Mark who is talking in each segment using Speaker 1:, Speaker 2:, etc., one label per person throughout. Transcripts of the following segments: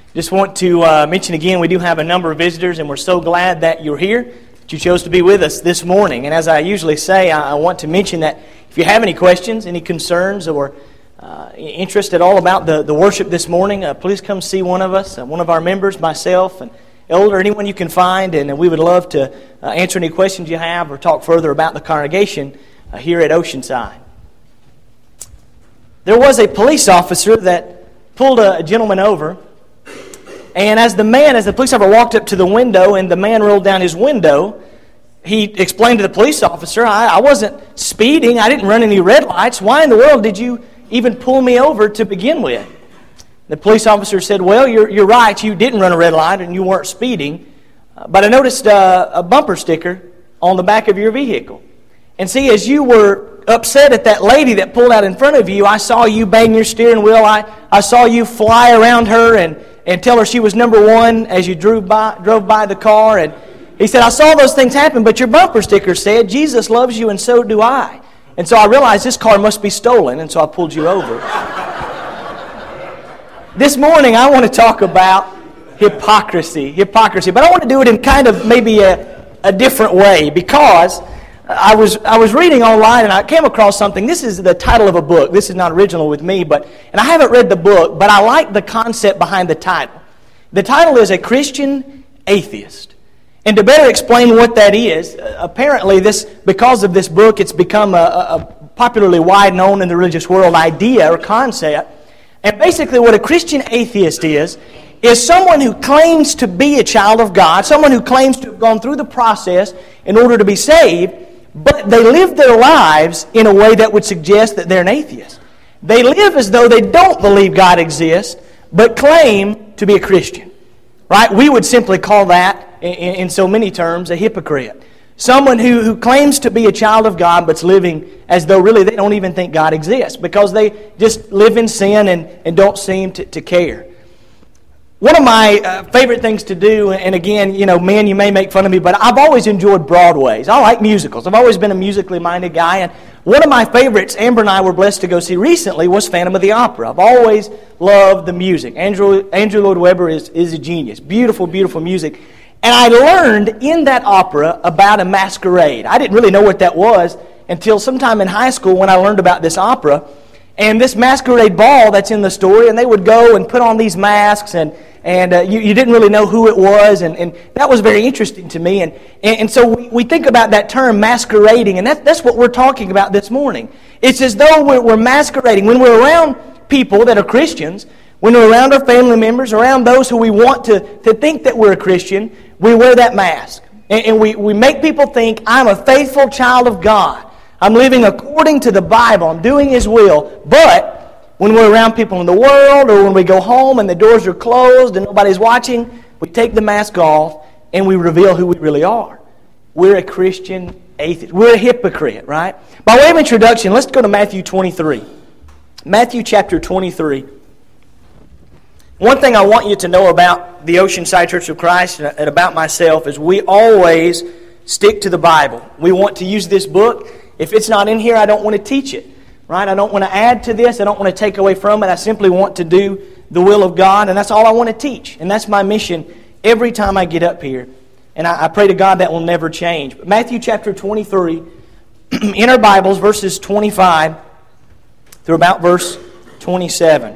Speaker 1: Just want to mention again, we do have a number of visitors, and we're so glad that you're here, that you chose to be with us this morning. And as I usually say, I want to mention that if you have any questions, any concerns, or interest at all about the worship this morning, please come see one of us, one of our members, myself, and Elder, anyone you can find, and we would love to answer any questions you have or talk further about the congregation here at Oceanside. There was a police officer that pulled a gentleman over. And as the police officer walked up to the window and the man rolled down his window, he explained to the police officer, I wasn't speeding, I didn't run any red lights. Why in the world did you even pull me over to begin with? The police officer said, well, you're right, you didn't run a red light and you weren't speeding, but I noticed a bumper sticker on the back of your vehicle. And see, as you were upset at that lady that pulled out in front of you, I saw you bang your steering wheel, I saw you fly around her and tell her she was number one as you drove by the car. And he said, I saw those things happen, but your bumper sticker said, Jesus loves you and so do I. And so I realized this car must be stolen, and so I pulled you over. This morning I want to talk about hypocrisy, but I want to do it in kind of maybe a different way, because I was reading online and I came across something. This is the title of a book. This is not original with me, and I haven't read the book, but I like the concept behind the title. The title is A Christian Atheist. And to better explain what that is, apparently because of this book, it's become a popularly wide known in the religious world idea or concept. And basically what a Christian atheist is someone who claims to be a child of God, someone who claims to have gone through the process in order to be saved, but they live their lives in a way that would suggest that they're an atheist. They live as though they don't believe God exists, but claim to be a Christian. Right? We would simply call that, in so many terms, a hypocrite. Someone who claims to be a child of God, but's living as though really they don't even think God exists, because they just live in sin and don't seem to care. One of my favorite things to do, and again, men, you may make fun of me, but I've always enjoyed Broadways. I like musicals. I've always been a musically minded guy, and one of my favorites, Amber and I were blessed to go see recently, was Phantom of the Opera. I've always loved the music. Andrew Lloyd Webber is a genius. Beautiful, beautiful music. And I learned in that opera about a masquerade. I didn't really know what that was until sometime in high school when I learned about this opera. And this masquerade ball that's in the story, and they would go and put on these masks, and you didn't really know who it was, and that was very interesting to me. And so we think about that term, masquerading, and that's what we're talking about this morning. It's as though we're masquerading. When we're around people that are Christians, when we're around our family members, around those who we want to think that we're a Christian, we wear that mask. And we make people think, I'm a faithful child of God. I'm living according to the Bible. I'm doing His will. But when we're around people in the world, or when we go home and the doors are closed and nobody's watching, we take the mask off and we reveal who we really are. We're a Christian atheist. We're a hypocrite, right? By way of introduction, let's go to Matthew 23. Matthew chapter 23. One thing I want you to know about the Oceanside Church of Christ and about myself is we always stick to the Bible. We want to use this book. If it's not in here, I don't want to teach it. Right? I don't want to add to this. I don't want to take away from it. I simply want to do the will of God, and that's all I want to teach. And that's my mission every time I get up here. And I pray to God that will never change. But Matthew chapter 23, in our Bibles, verses 25 through about verse 27.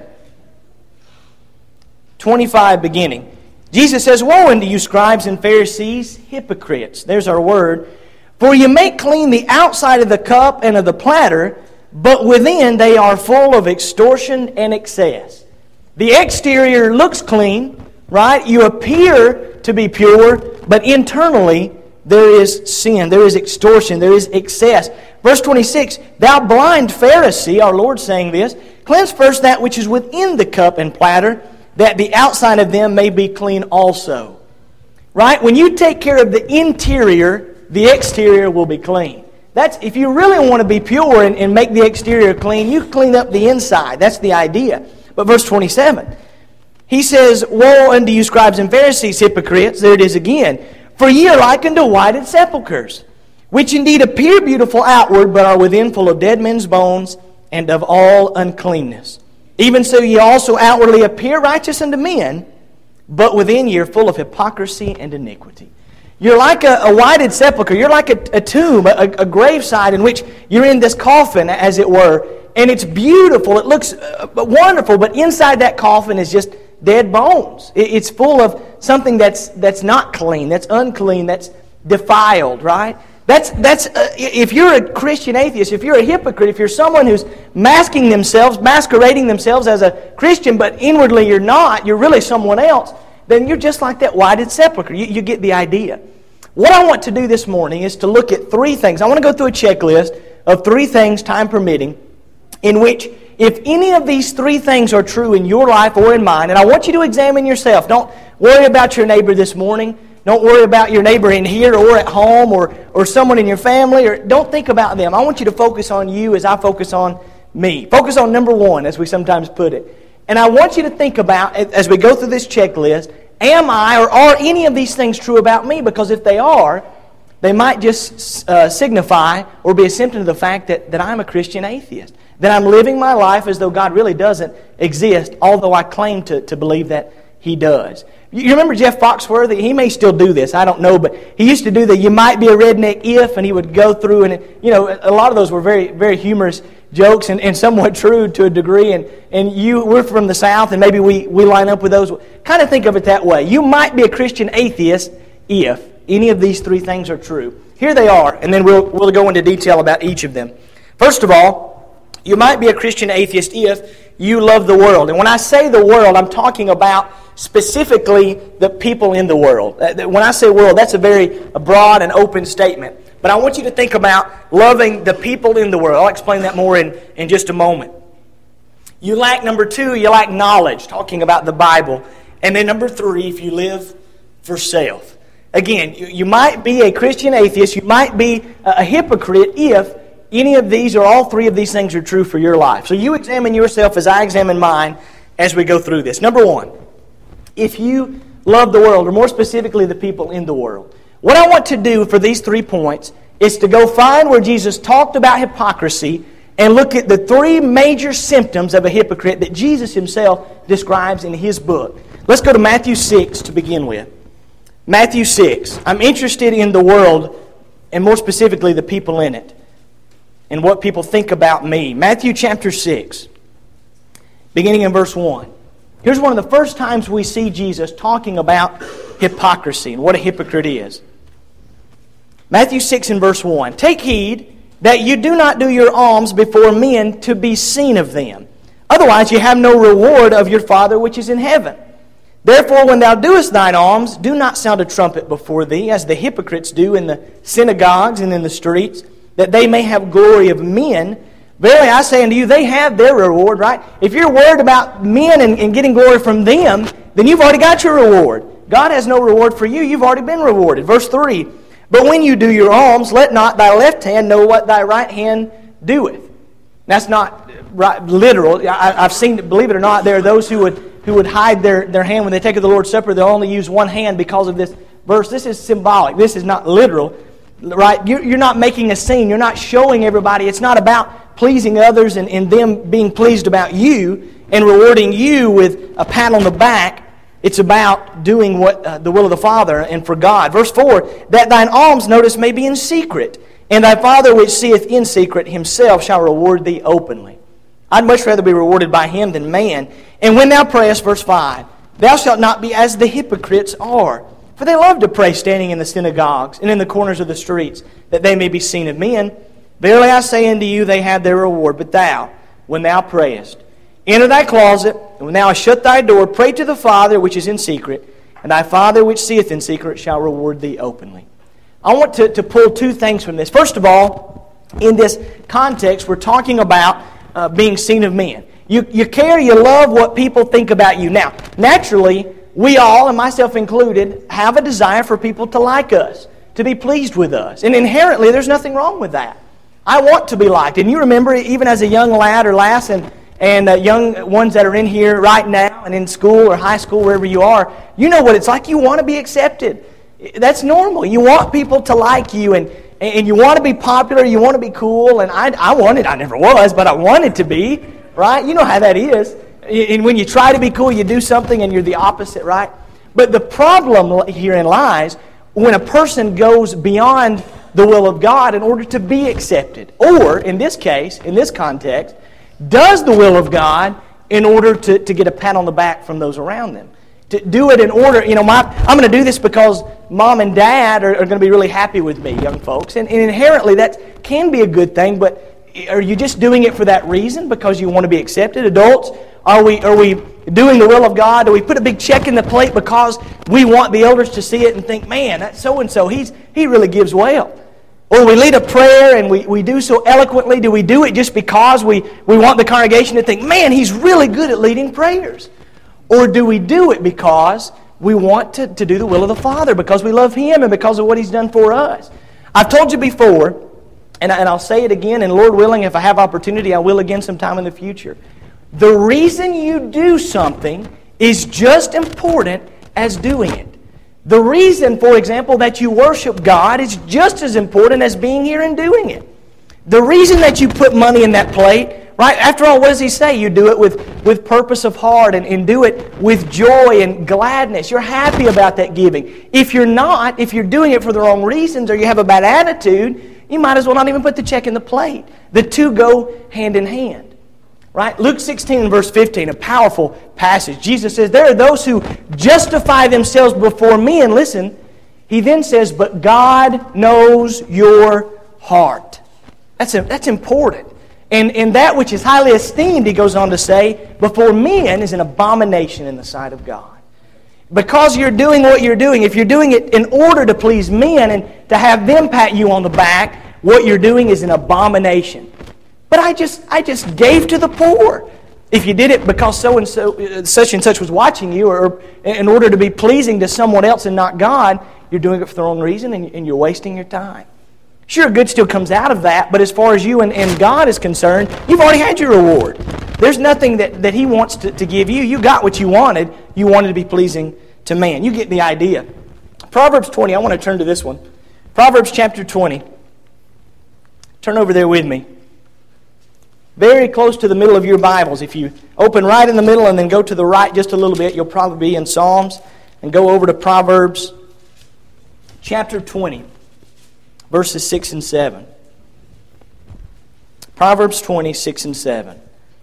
Speaker 1: 25 beginning. Jesus says, Woe unto you, scribes and Pharisees, hypocrites. There's our word. For you make clean the outside of the cup and of the platter, but within they are full of extortion and excess. The exterior looks clean, right? You appear to be pure, but internally there is sin, there is extortion, there is excess. Verse 26, Thou blind Pharisee, our Lord saying this, cleanse first that which is within the cup and platter, that the outside of them may be clean also. Right? When you take care of the interior, the exterior will be clean. That's if you really want to be pure and make the exterior clean, you clean up the inside. That's the idea. But verse 27, he says, Woe unto you, scribes and Pharisees, hypocrites. There it is again. For ye are like unto whited sepulchres, which indeed appear beautiful outward, but are within full of dead men's bones and of all uncleanness. Even so ye also outwardly appear righteous unto men, but within you are full of hypocrisy and iniquity. You're like a whited sepulchre. You're like a tomb, a graveside in which you're in this coffin, as it were, and it's beautiful. It looks wonderful, but inside that coffin is just dead bones. It's full of something that's not clean, that's unclean, that's defiled, right? That's if you're a Christian atheist, if you're a hypocrite, if you're someone who's masquerading themselves as a Christian, but inwardly you're not, you're really someone else, then you're just like that whited sepulchre. You get the idea. What I want to do this morning is to look at three things. I want to go through a checklist of three things, time permitting, in which if any of these three things are true in your life or in mine, and I want you to examine yourself. Don't worry about your neighbor this morning. Don't worry about your neighbor in here or at home or someone in your family. Or don't think about them. I want you to focus on you as I focus on me. Focus on number one, as we sometimes put it. And I want you to think about, as we go through this checklist, am I or are any of these things true about me? Because if they are, they might just signify or be a symptom of the fact that I'm a Christian atheist. That I'm living my life as though God really doesn't exist, although I claim to believe that He does. You remember Jeff Foxworthy? He may still do this, I don't know, but he used to do the "you might be a redneck if," and he would go through, and a lot of those were very, very humorous jokes and somewhat true to a degree, and we're from the South, and maybe we line up with those. Kind of think of it that way. You might be a Christian atheist if any of these three things are true. Here they are, and then we'll go into detail about each of them. First of all, you might be a Christian atheist if you love the world. And when I say the world, I'm talking about specifically the people in the world. When I say world, that's a very broad and open statement. But I want you to think about loving the people in the world. I'll explain that more in just a moment. You lack, number two, you lack knowledge, talking about the Bible. And then number three, if you live for self. Again, you might be a Christian atheist, you might be a hypocrite if any of these or all three of these things are true for your life. So you examine yourself as I examine mine as we go through this. Number one, if you love the world, or more specifically the people in the world, what I want to do for these 3 points is to go find where Jesus talked about hypocrisy and look at the three major symptoms of a hypocrite that Jesus Himself describes in His book. Let's go to Matthew 6 to begin with. Matthew 6. I'm interested in the world, and more specifically the people in it, and what people think about me. Matthew chapter 6, beginning in verse 1. Here's one of the first times we see Jesus talking about hypocrisy and what a hypocrite is. Matthew 6 and verse 1. Take heed that you do not do your alms before men to be seen of them. Otherwise you have no reward of your Father which is in heaven. Therefore when thou doest thine alms, do not sound a trumpet before thee, as the hypocrites do in the synagogues and in the streets, that they may have glory of men. Verily I say unto you, they have their reward, right? If you're worried about men and getting glory from them, then you've already got your reward. God has no reward for you. You've already been rewarded. Verse 3, but when you do your alms, let not thy left hand know what thy right hand doeth. That's not right, literal. I've seen, believe it or not, there are those who would hide their hand when they take of the Lord's Supper. They'll only use one hand because of this verse. This is symbolic. This is not literal. Right? You're not making a scene. You're not showing everybody. It's not about pleasing others and them being pleased about you and rewarding you with a pat on the back. It's about doing what the will of the Father and for God. Verse 4, that thine alms, notice, may be in secret, and thy Father which seeth in secret Himself shall reward thee openly. I'd much rather be rewarded by Him than man. And when thou prayest, verse 5, thou shalt not be as the hypocrites are. For they love to pray standing in the synagogues and in the corners of the streets, that they may be seen of men. Verily I say unto you, they have their reward. But thou, when thou prayest, enter thy closet, and when thou hast shut thy door, pray to the Father which is in secret, and thy Father which seeth in secret shall reward thee openly. I want to pull two things from this. First of all, in this context, we're talking about being seen of men. You care, you love what people think about you. Now, naturally, we all, and myself included, have a desire for people to like us, to be pleased with us. And inherently, there's nothing wrong with that. I want to be liked. And you remember, even as a young lad or lass, and young ones that are in here right now, and in school or high school, wherever you are, you know what it's like. You want to be accepted. That's normal. You want people to like you, and you want to be popular, you want to be cool, and I wanted, I never was, but I wanted to be, right? You know how that is. And when you try to be cool, you do something and you're the opposite, right? But the problem herein lies when a person goes beyond the will of God in order to be accepted. Or, in this case, in this context, does the will of God in order to get a pat on the back from those around them. To do it in order, I'm going to do this because mom and dad are going to be really happy with me, young folks. And inherently that can be a good thing, but are you just doing it for that reason because you want to be accepted? Adults, are we doing the will of God? Do we put a big check in the plate because we want the elders to see it and think, man, that so-and-so, he really gives well? Or we lead a prayer and we do so eloquently. Do we do it just because we want the congregation to think, man, he's really good at leading prayers? Or do we do it because we want to do the will of the Father, because we love Him and because of what He's done for us? I've told you before, and I'll say it again, and Lord willing, if I have opportunity, I will again sometime in the future. The reason you do something is just important as doing it. The reason, for example, that you worship God is just as important as being here and doing it. The reason that you put money in that plate, right? After all, what does He say? You do it with purpose of heart and do it with joy and gladness. You're happy about that giving. If you're not, if you're doing it for the wrong reasons or you have a bad attitude, you might as well not even put the check in the plate. The two go hand in hand. Right? Luke 16 and verse 15, a powerful passage. Jesus says, there are those who justify themselves before men. Listen, He then says, but God knows your heart. That's important. And that which is highly esteemed, He goes on to say, before men is an abomination in the sight of God. Because you're doing what you're doing, if you're doing it in order to please men and to have them pat you on the back, what you're doing is an abomination. But I just gave to the poor. If you did it because so-and-so, such and such was watching you, or in order to be pleasing to someone else and not God, you're doing it for the wrong reason and you're wasting your time. Sure, good still comes out of that, but as far as you and God is concerned, you've already had your reward. There's nothing that He wants to give you. You got what you wanted. You wanted to be pleasing to man. You get the idea. Proverbs 20, I want to turn to this one. Proverbs chapter 20. Turn over there with me. Very close to the middle of your Bibles. If you open right in the middle and then go to the right just a little bit, you'll probably be in Psalms. And go over to Proverbs chapter 20, verses 6 and 7. Proverbs 20, 6 and 7.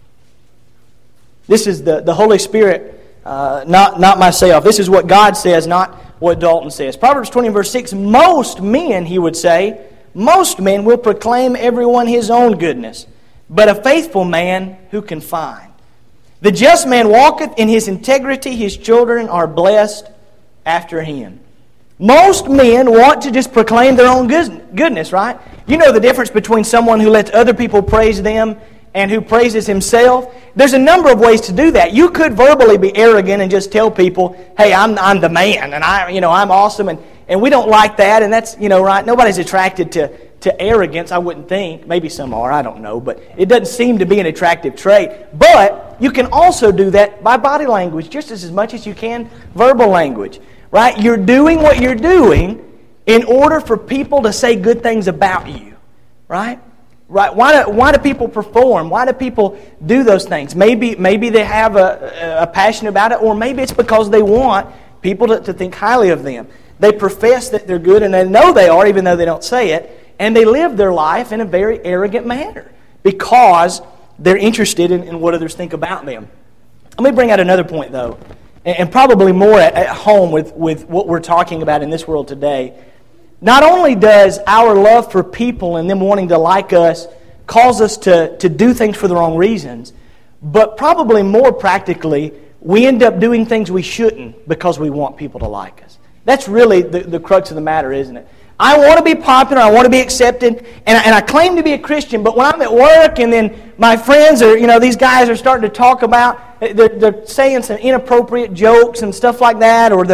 Speaker 1: This is the Holy Spirit, not myself. This is what God says, not what Dalton says. Proverbs 20, verse 6, most men, he would say, most men will proclaim everyone his own goodness, but a faithful man who can find? The just man walketh in his integrity, his children are blessed after him. Most men want to just proclaim their own goodness, right? You know the difference between someone who lets other people praise them and who praises himself. There's a number of ways to do that. You could verbally be arrogant and just tell people, hey, I'm the man, and I'm awesome, and we don't like that, and that's, right? Nobody's attracted to arrogance, I wouldn't think. Maybe some are, I don't know. But it doesn't seem to be an attractive trait. But you can also do that by body language just as much as you can verbal language. Right? You're doing what you're doing in order for people to say good things about you. Right? Right? Why do people perform? Why do people do those things? Maybe they have a passion about it, or maybe it's because they want people to think highly of them. They profess that they're good, and they know they are, even though they don't say it. And they live their life in a very arrogant manner because they're interested in what others think about them. Let me bring out another point, though, and probably more at home with what we're talking about in this world today. Not only does our love for people and them wanting to like us cause us to do things for the wrong reasons, but probably more practically, we end up doing things we shouldn't because we want people to like us. That's really the crux of the matter, isn't it? I want to be popular, I want to be accepted, and I claim to be a Christian, but when I'm at work and then my friends are, these guys are starting to talk about, they're saying some inappropriate jokes and stuff like that, or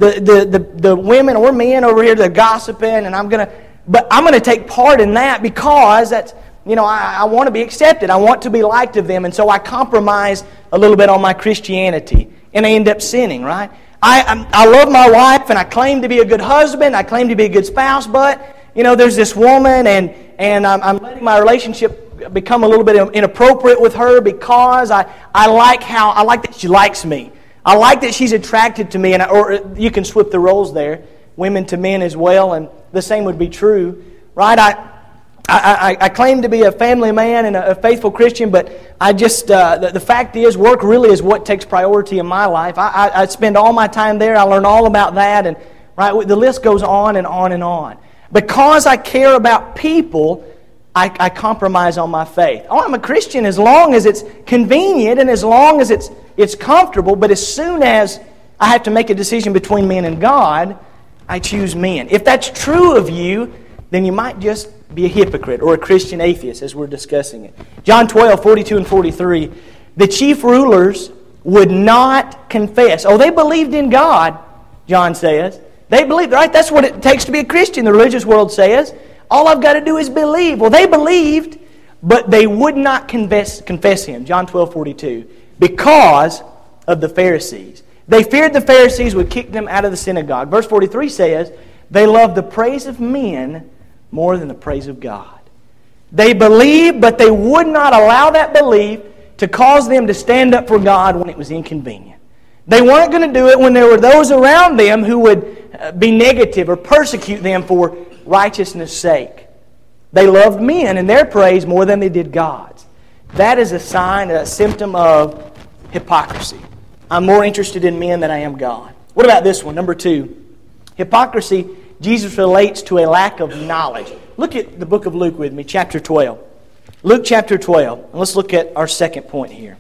Speaker 1: the women or men over here, they're gossiping, and I'm going to take part in that because that's, I want to be accepted, I want to be liked of them, and so I compromise a little bit on my Christianity, and I end up sinning, right? I love my wife, and I claim to be a good husband. I claim to be a good spouse, but there's this woman, and I'm letting my relationship become a little bit inappropriate with her because I like that she likes me. I like that she's attracted to me, or you can swip the roles there, women to men as well, and the same would be true, right? I claim to be a family man and a faithful Christian, but I just, the fact is, work really is what takes priority in my life. I spend all my time there. I learn all about that, and right, the list goes on and on and on. Because I care about people, I compromise on my faith. Oh, I'm a Christian as long as it's convenient and as long as it's comfortable, but as soon as I have to make a decision between men and God, I choose men. If that's true of you, then you might just be a hypocrite or a Christian atheist as we're discussing it. John 12, 42 and 43, the chief rulers would not confess. Oh, they believed in God, John says. They believed, right? That's what it takes to be a Christian, the religious world says. All I've got to do is believe. Well, they believed, but they would not confess Him. John 12, 42, because of the Pharisees. They feared the Pharisees would kick them out of the synagogue. Verse 43 says, they loved the praise of men more than the praise of God. They believed, but they would not allow that belief to cause them to stand up for God when it was inconvenient. They weren't going to do it when there were those around them who would be negative or persecute them for righteousness' sake. They loved men and their praise more than they did God's. That is a sign, a symptom of hypocrisy. I'm more interested in men than I am God. What about this one? Number 2. Hypocrisy, Jesus relates to a lack of knowledge. Look at the book of Luke with me, chapter 12. Luke chapter 12. And let's look at our second point here.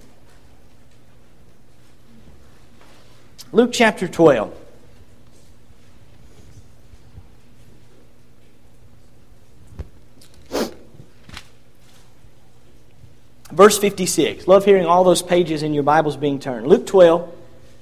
Speaker 1: Luke chapter 12. Verse 56. Love hearing all those pages in your Bibles being turned. Luke 12,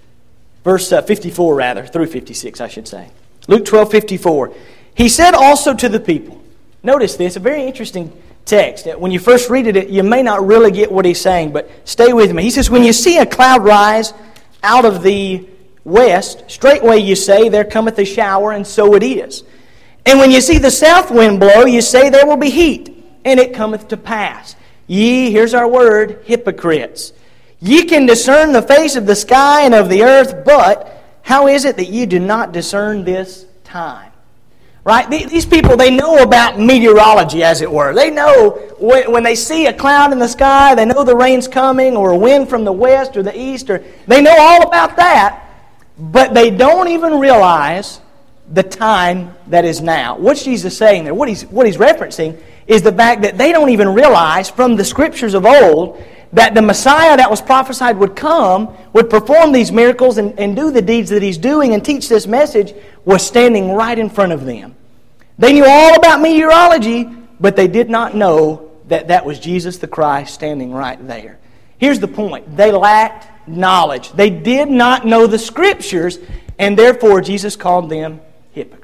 Speaker 1: verse 54 rather, through 56 I should say. Luke 12, 54. He said also to the people. Notice this, a very interesting text. When you first read it, you may not really get what he's saying, but stay with me. He says, when you see a cloud rise out of the west, straightway you say, there cometh a shower, and so it is. And when you see the south wind blow, you say, there will be heat, and it cometh to pass. Ye, here's our word, hypocrites. Ye can discern the face of the sky and of the earth, but how is it that ye do not discern this time? Right? These people, they know about meteorology, as it were. They know when they see a cloud in the sky, they know the rain's coming, or a wind from the west or the east, or they know all about that, but they don't even realize the time that is now. What's Jesus saying there? What he's referencing is the fact that they don't even realize from the Scriptures of old that the Messiah that was prophesied would come, would perform these miracles and do the deeds that He's doing and teach this message, was standing right in front of them. They knew all about meteorology, but they did not know that that was Jesus the Christ standing right there. Here's the point. They lacked knowledge. They did not know the Scriptures, and therefore Jesus called them hypocrites.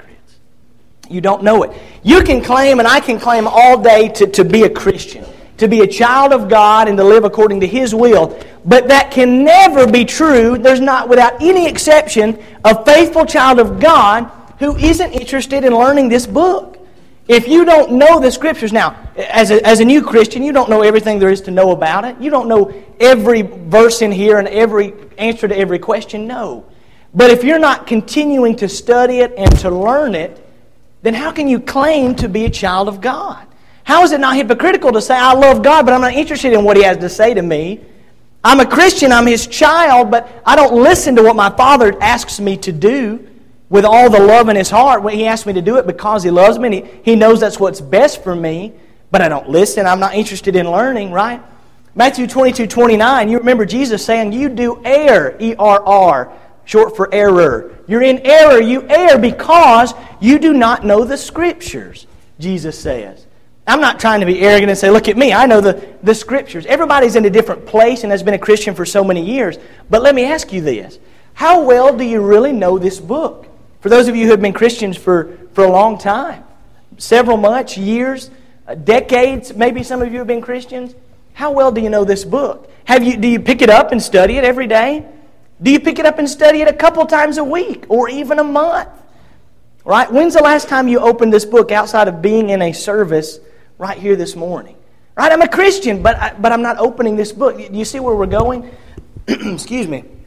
Speaker 1: You don't know it. You can claim, and I can claim all day to be a Christian, to be a child of God and to live according to His will. But that can never be true. There's not, without any exception, a faithful child of God who isn't interested in learning this book. If you don't know the Scriptures, now, as a new Christian, you don't know everything there is to know about it. You don't know every verse in here and every answer to every question. No. But if you're not continuing to study it and to learn it, then how can you claim to be a child of God? How is it not hypocritical to say, I love God, but I'm not interested in what He has to say to me? I'm a Christian, I'm His child, but I don't listen to what my Father asks me to do with all the love in His heart. When He asks me to do it because He loves me, and He knows that's what's best for me, but I don't listen. I'm not interested in learning, right? Matthew 22:29, you remember Jesus saying, you do err, E-R-R, short for error. You're in error. You err because you do not know the Scriptures, Jesus says. I'm not trying to be arrogant and say, look at me, I know the Scriptures. Everybody's in a different place and has been a Christian for so many years. But let me ask you this. How well do you really know this book? For those of you who have been Christians for a long time, several months, years, decades, maybe some of you have been Christians, how well do you know this book? Do you pick it up and study it every day? Do you pick it up and study it a couple times a week or even a month? Right? When's the last time you opened this book outside of being in a service right here this morning? Right? I'm a Christian, but I'm not opening this book. Do you see where we're going? Excuse me.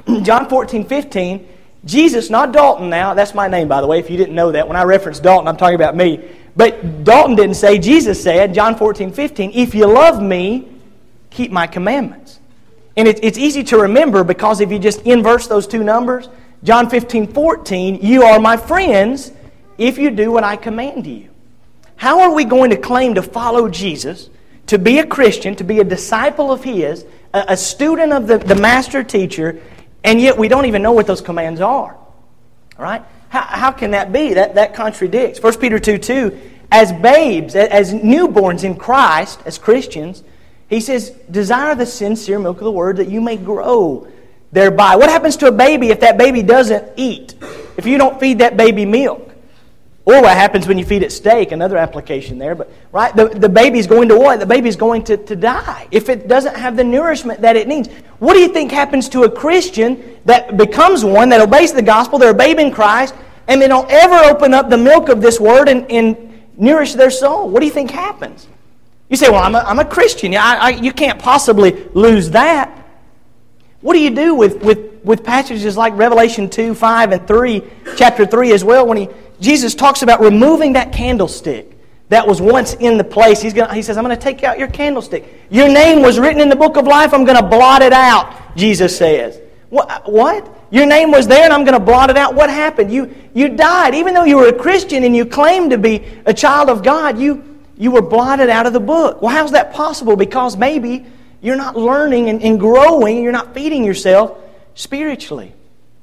Speaker 1: John 14:15, Jesus, not Dalton now, that's my name by the way, if you didn't know that. When I reference Dalton, I'm talking about me. But Dalton didn't say, Jesus said, John 14:15, if you love me, keep my commandments. And it's easy to remember because if you just inverse those two numbers, John 15:14, you are my friends if you do what I command you. How are we going to claim to follow Jesus, to be a Christian, to be a disciple of His, a student of the master teacher, and yet we don't even know what those commands are? All right? How can that be? That contradicts. 1 Peter 2:2, as babes, as newborns in Christ, as Christians, he says, desire the sincere milk of the Word that you may grow thereby. What happens to a baby if that baby doesn't eat? If you don't feed that baby milk? Or what happens when you feed it steak? Another application there. But right, the baby's going to what? The baby's going to die if it doesn't have the nourishment that it needs. What do you think happens to a Christian that becomes one, that obeys the gospel, they're a babe in Christ, and they don't ever open up the milk of this Word and nourish their soul? What do you think happens? You say, well, I'm a Christian. You can't possibly lose that. What do you do with passages like Revelation 2, 5, and 3, chapter 3 as well, when Jesus talks about removing that candlestick that was once in the place. He says, I'm going to take out your candlestick. Your name was written in the book of life. I'm going to blot it out, Jesus says. What? Your name was there and I'm going to blot it out. What happened? You died. Even though you were a Christian and you claimed to be a child of God, you were blotted out of the book. Well, how's that possible? Because maybe you're not learning and growing. You're not feeding yourself spiritually.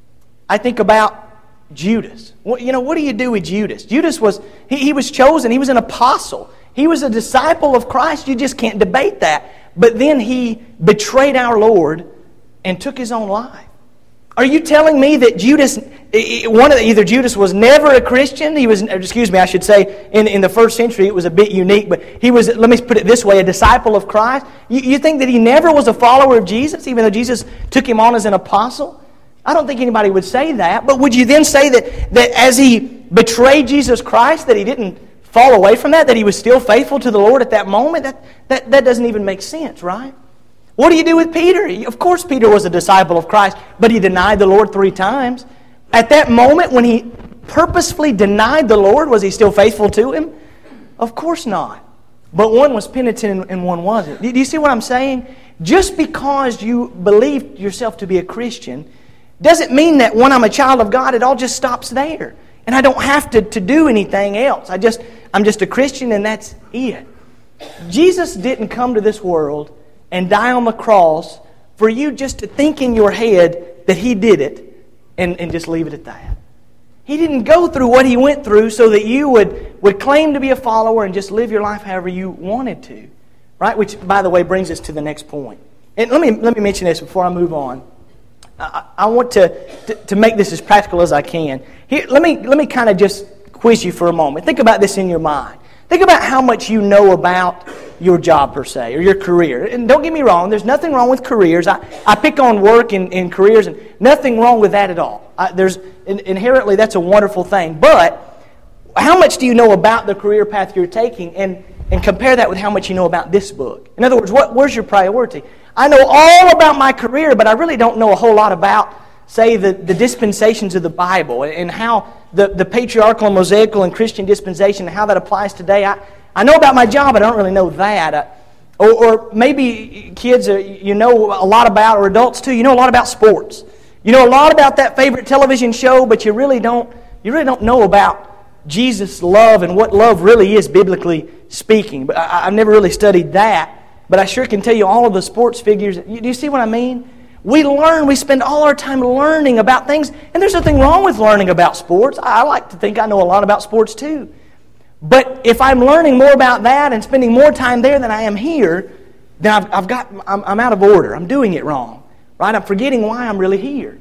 Speaker 1: I think about Judas. What do you do with Judas? Judas was chosen. He was an apostle. He was a disciple of Christ. You just can't debate that. But then he betrayed our Lord and took his own life. Are you telling me that either Judas was never a Christian? I should say, in the first century it was a bit unique, but he was, let me put it this way, a disciple of Christ? You think that he never was a follower of Jesus, even though Jesus took him on as an apostle? I don't think anybody would say that. But would you then say that as he betrayed Jesus Christ, that he didn't fall away from that he was still faithful to the Lord at that moment? That doesn't even make sense, right? What do you do with Peter? Of course Peter was a disciple of Christ, but he denied the Lord 3 times. At that moment when he purposefully denied the Lord, was he still faithful to Him? Of course not. But one was penitent and one wasn't. Do you see what I'm saying? Just because you believe yourself to be a Christian doesn't mean that when I'm a child of God, it all just stops there. And I don't have to do anything else. I'm just a Christian and that's it. Jesus didn't come to this world and die on the cross for you just to think in your head that He did it and just leave it at that. He didn't go through what He went through so that you would claim to be a follower and just live your life however you wanted to. Right? Which, by the way, brings us to the next point. And let me mention this before I move on. I want to make this as practical as I can. Here, let me kind of just quiz you for a moment. Think about this in your mind. Think about how much you know about your job per se, or your career. And don't get me wrong, there's nothing wrong with careers. I pick on work and careers, and nothing wrong with that at all. Inherently, that's a wonderful thing. But how much do you know about the career path you're taking, and compare that with how much you know about this book? In other words, where's your priority? I know all about my career, but I really don't know a whole lot about, say, the dispensations of the Bible and how the patriarchal and Mosaical and Christian dispensation and how that applies today. I know about my job, but I don't really know that. Or maybe kids, you know a lot about, or adults too, you know a lot about sports. You know a lot about that favorite television show, but you really don't know about Jesus' love and what love really is, biblically speaking. But I've never really studied that. But I sure can tell you all of the sports figures. Do you see what I mean? We spend all our time learning about things, and there's nothing wrong with learning about sports. I like to think I know a lot about sports too. But if I'm learning more about that and spending more time there than I am here, then I'm out of order. I'm doing it wrong. Right? I'm forgetting why I'm really here.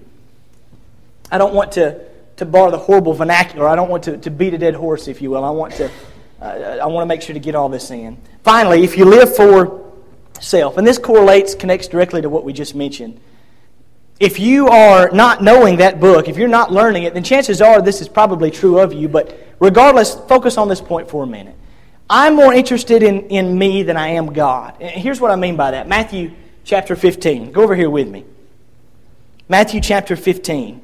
Speaker 1: I don't want to borrow the horrible vernacular. I don't want to beat a dead horse, if you will. I want to make sure to get all this in. Finally, if you live for self, and this connects directly to what we just mentioned. If you are not knowing that book, if you're not learning it, then chances are this is probably true of you. But regardless, focus on this point for a minute. I'm more interested in me than I am God. And here's what I mean by that. Matthew chapter 15. Go over here with me. Matthew chapter 15.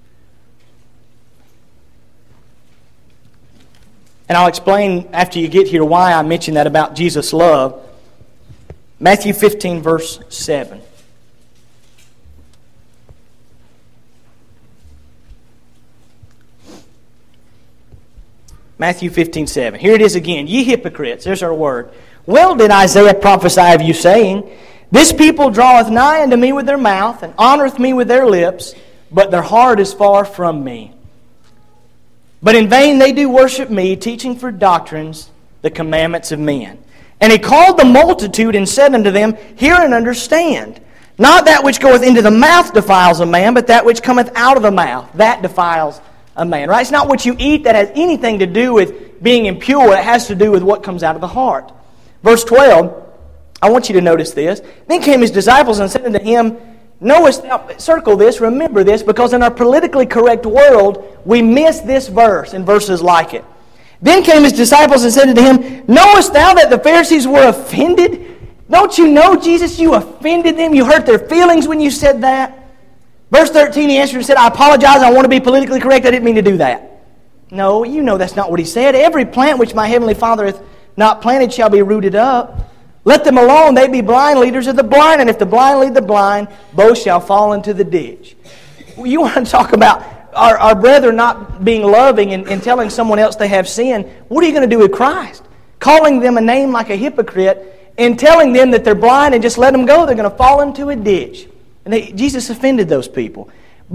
Speaker 1: And I'll explain after you get here why I mentioned that about Jesus' love. Matthew 15, verse 7. Matthew 15, 7. Here it is again. Ye hypocrites, there's our word. Well did Isaiah prophesy of you, saying, This people draweth nigh unto me with their mouth, and honoreth me with their lips, but their heart is far from me. But in vain they do worship me, teaching for doctrines the commandments of men. And he called the multitude and said unto them, Hear and understand. Not that which goeth into the mouth defiles a man, but that which cometh out of the mouth, that defiles a man. Right? It's not what you eat that has anything to do with being impure. It has to do with what comes out of the heart. Verse 12, I want you to notice this. Then came his disciples and said unto him, Knowest thou, circle this, remember this, because in our politically correct world, we miss this verse and verses like it. Then came his disciples and said unto him, Knowest thou that the Pharisees were offended? Don't you know, Jesus, you offended them? You hurt their feelings when you said that? Verse 13, he answered and said, I apologize, I want to be politically correct, I didn't mean to do that. No, you know that's not what he said. Every plant which my heavenly Father hath not planted shall be rooted up. Let them alone, they be blind leaders of the blind, and if the blind lead the blind, both shall fall into the ditch. You want to talk about our brethren not being loving and telling someone else they have sin. What are you going to do with Christ? Calling them a name like a hypocrite and telling them that they're blind and just let them go, they're going to fall into a ditch. And Jesus offended those people.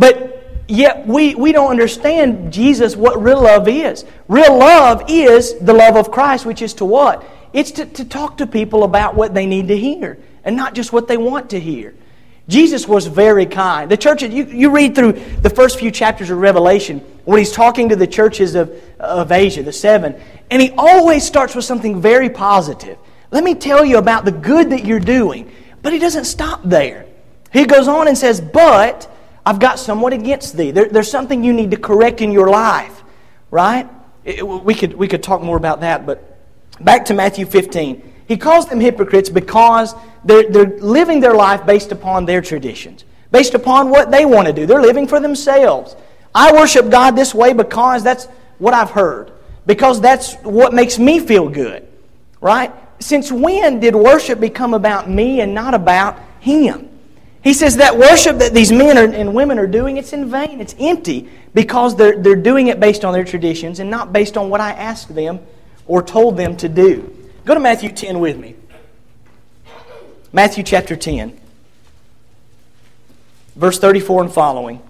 Speaker 1: But yet we don't understand, Jesus, what real love is. Real love is the love of Christ, which is to what? It's to talk to people about what they need to hear and not just what they want to hear. Jesus was very kind. The church, you read through the first few chapters of Revelation when he's talking to the churches of Asia, the 7, and he always starts with something very positive. Let me tell you about the good that you're doing. But he doesn't stop there. He goes on and says, but I've got somewhat against thee. There's something you need to correct in your life. Right? We could talk more about that, but back to Matthew 15. He calls them hypocrites because they're living their life based upon their traditions, based upon what they want to do. They're living for themselves. I worship God this way because that's what I've heard, because that's what makes me feel good. Right? Since when did worship become about me and not about Him? He says that worship that these men and women are doing, it's in vain, it's empty, because they're doing it based on their traditions and not based on what I asked them or told them to do. Go to Matthew 10 with me. Matthew chapter 10, verse 34 and following.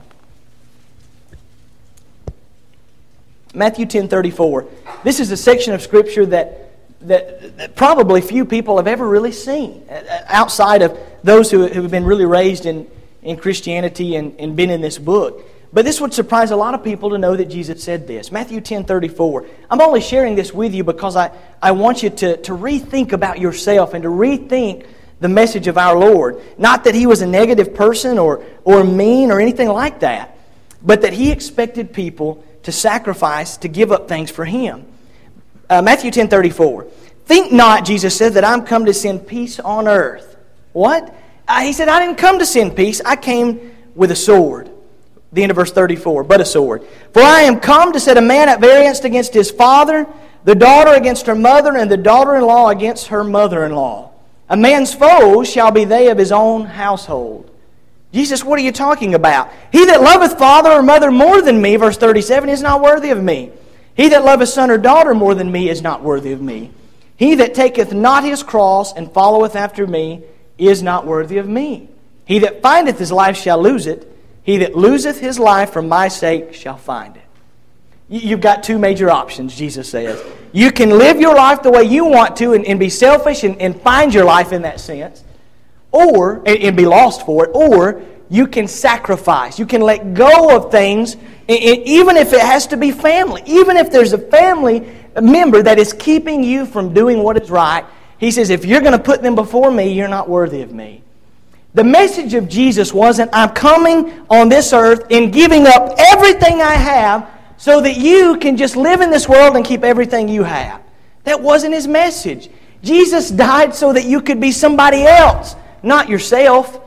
Speaker 1: Matthew 10:34. This is a section of Scripture that probably few people have ever really seen, outside of those who have been really raised in Christianity and been in this book. But this would surprise a lot of people to know that Jesus said this. Matthew 10:34. I'm only sharing this with you because I want you to rethink about yourself and to rethink the message of our Lord. Not that He was a negative person or mean or anything like that, but that He expected people to sacrifice, to give up things for Him. Matthew 10:34. Think not, Jesus said, that I'm come to send peace on earth. What? He said, I didn't come to send peace. I came with a sword. The end of verse 34, but a sword. For I am come to set a man at variance against his father, the daughter against her mother, and the daughter-in-law against her mother-in-law. A man's foes shall be they of his own household. Jesus, what are you talking about? He that loveth father or mother more than me, verse 37, is not worthy of me. He that loveth son or daughter more than me is not worthy of me. He that taketh not his cross and followeth after me is not worthy of me. He that findeth his life shall lose it. He that loseth his life for my sake shall find it. You've got two major options, Jesus says. You can live your life the way you want to and be selfish and find your life in that sense, or and be lost for it, or you can sacrifice. You can let go of things, even if it has to be family. Even if there's a family member that is keeping you from doing what is right, He says, if you're going to put them before me, you're not worthy of me. The message of Jesus wasn't, I'm coming on this earth and giving up everything I have so that you can just live in this world and keep everything you have. That wasn't His message. Jesus died so that you could be somebody else, not yourself.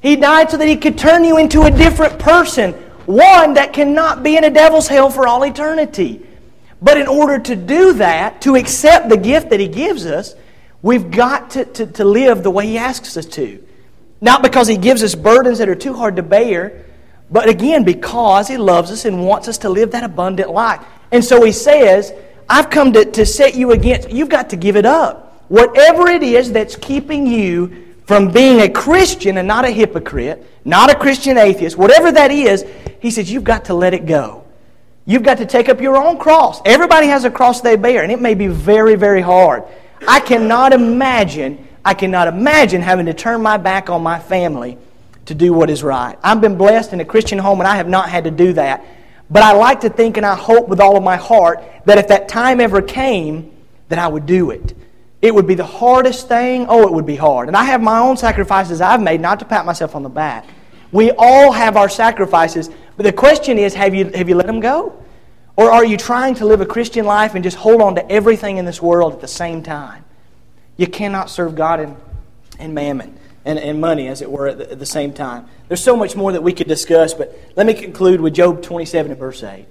Speaker 1: He died so that He could turn you into a different person, one that cannot be in a devil's hell for all eternity. But in order to do that, to accept the gift that He gives us, we've got to live the way He asks us to. Not because He gives us burdens that are too hard to bear, but again, because He loves us and wants us to live that abundant life. And so He says, I've come to set you against, you've got to give it up. Whatever it is that's keeping you from being a Christian and not a hypocrite, not a Christian atheist, whatever that is, He says, you've got to let it go. You've got to take up your own cross. Everybody has a cross they bear, and it may be very, very hard. I cannot imagine having to turn my back on my family to do what is right. I've been blessed in a Christian home, and I have not had to do that. But I like to think and I hope with all of my heart that if that time ever came, that I would do it. It would be the hardest thing. Oh, it would be hard. And I have my own sacrifices I've made, not to pat myself on the back. We all have our sacrifices. But the question is, have you let them go? Or are you trying to live a Christian life and just hold on to everything in this world at the same time? You cannot serve God and mammon and money, as it were, at the same time. There's so much more that we could discuss, but let me conclude with Job 27 and verse 8.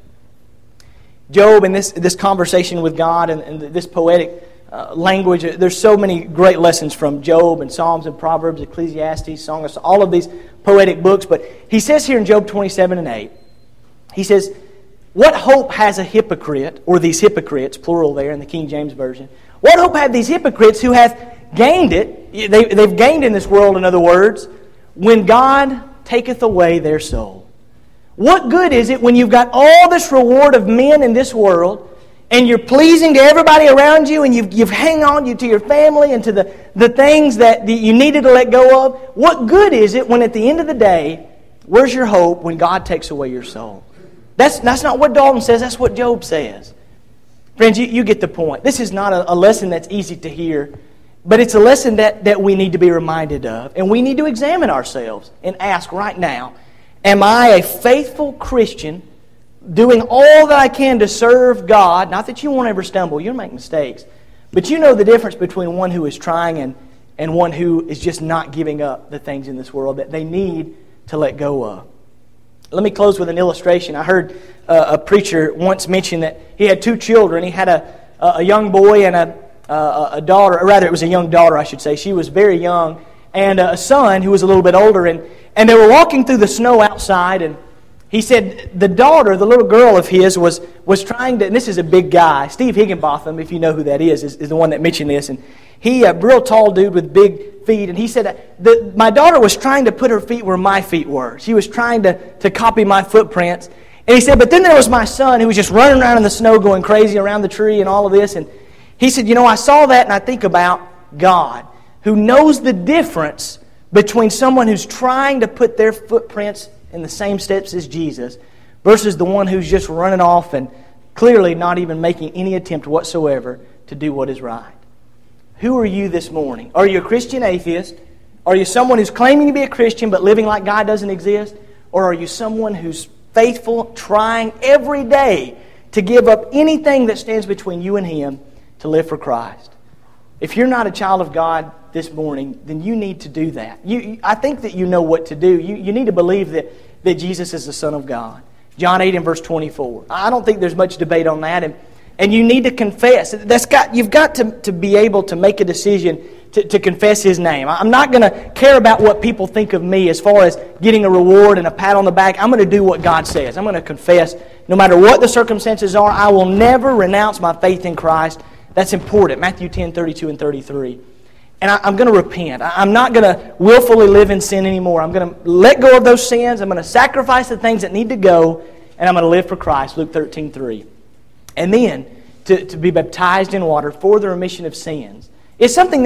Speaker 1: Job, in this conversation with God and this poetic language, there's so many great lessons from Job and Psalms and Proverbs, Ecclesiastes, Song of Songs, all of these poetic books. But he says here in Job 27 and 8, he says, what hope has a hypocrite, or these hypocrites, plural there in the King James Version, what hope have these hypocrites who hath gained it, they've gained in this world, in other words, when God taketh away their soul? What good is it when you've got all this reward of men in this world, and you're pleasing to everybody around you, and you've hang on to your family and to the things that you needed to let go of? What good is it when at the end of the day, where's your hope when God takes away your soul? That's not what Dalton says, that's what Job says. Friends, you get the point. This is not a lesson that's easy to hear, but it's a lesson that we need to be reminded of. And we need to examine ourselves and ask right now, am I a faithful Christian doing all that I can to serve God? Not that you won't ever stumble, you'll make mistakes. But you know the difference between one who is trying and one who is just not giving up the things in this world that they need to let go of. Let me close with an illustration. I heard a preacher once mention that he had two children. He had a young boy and a daughter, or rather it was a young daughter, I should say. She was very young. And a son who was a little bit older. And they were walking through the snow outside, and he said the daughter, the little girl of his, was trying to, and this is a big guy, Steve Higginbotham, if you know who that is the one that mentioned this. And he, a real tall dude with big feet, and he said, my daughter was trying to put her feet where my feet were. She was trying to copy my footprints. And he said, but then there was my son who was just running around in the snow going crazy around the tree and all of this. And he said, I saw that and I think about God, who knows the difference between someone who's trying to put their footprints in the same steps as Jesus versus the one who's just running off and clearly not even making any attempt whatsoever to do what is right. Who are you this morning? Are you a Christian atheist? Are you someone who's claiming to be a Christian but living like God doesn't exist? Or are you someone who's faithful, trying every day to give up anything that stands between you and Him to live for Christ? If you're not a child of God this morning, then you need to do that. I think that you know what to do. You need to believe that Jesus is the Son of God. John 8 and verse 24. I don't think there's much debate on that. And you need to confess. You've got to be able to make a decision to confess His name. I'm not going to care about what people think of me as far as getting a reward and a pat on the back. I'm going to do what God says. I'm going to confess. No matter what the circumstances are, I will never renounce my faith in Christ. That's important. Matthew 10, 32 and 33. And I'm going to repent. I'm not going to willfully live in sin anymore. I'm going to let go of those sins. I'm going to sacrifice the things that need to go. And I'm going to live for Christ. Luke 13, 3. And then to be baptized in water for the remission of sins. It's something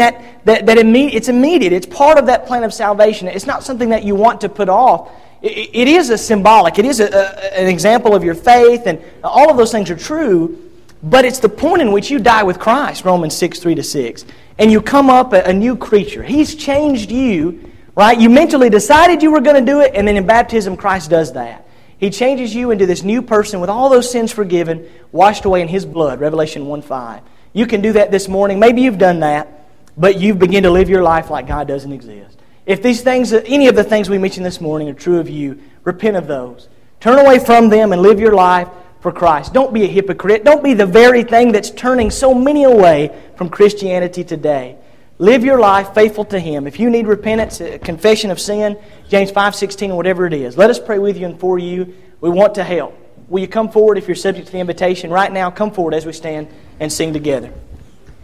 Speaker 1: it's immediate. It's part of that plan of salvation. It's not something that you want to put off. It is a symbolic. It is an example of your faith, and all of those things are true. But it's the point in which you die with Christ, Romans 6, 3-6. And you come up a new creature. He's changed you, right? You mentally decided you were going to do it, and then in baptism, Christ does that. He changes you into this new person with all those sins forgiven, washed away in His blood, Revelation 1:5. You can do that this morning. Maybe you've done that, but you've begun to live your life like God doesn't exist. If these things, any of the things we mentioned this morning are true of you, repent of those. Turn away from them and live your life for Christ. Don't be a hypocrite. Don't be the very thing that's turning so many away from Christianity today. Live your life faithful to Him. If you need repentance, confession of sin, James 5:16, or whatever it is, let us pray with you and for you. We want to help. Will you come forward if you're subject to the invitation? Right now, come forward as we stand and sing together.